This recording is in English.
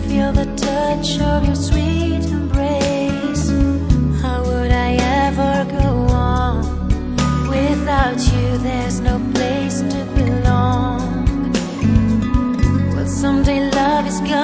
feel the touch of your sweet embrace. How would I ever go on? Without you there's no place to belong. Well, someday love is gonna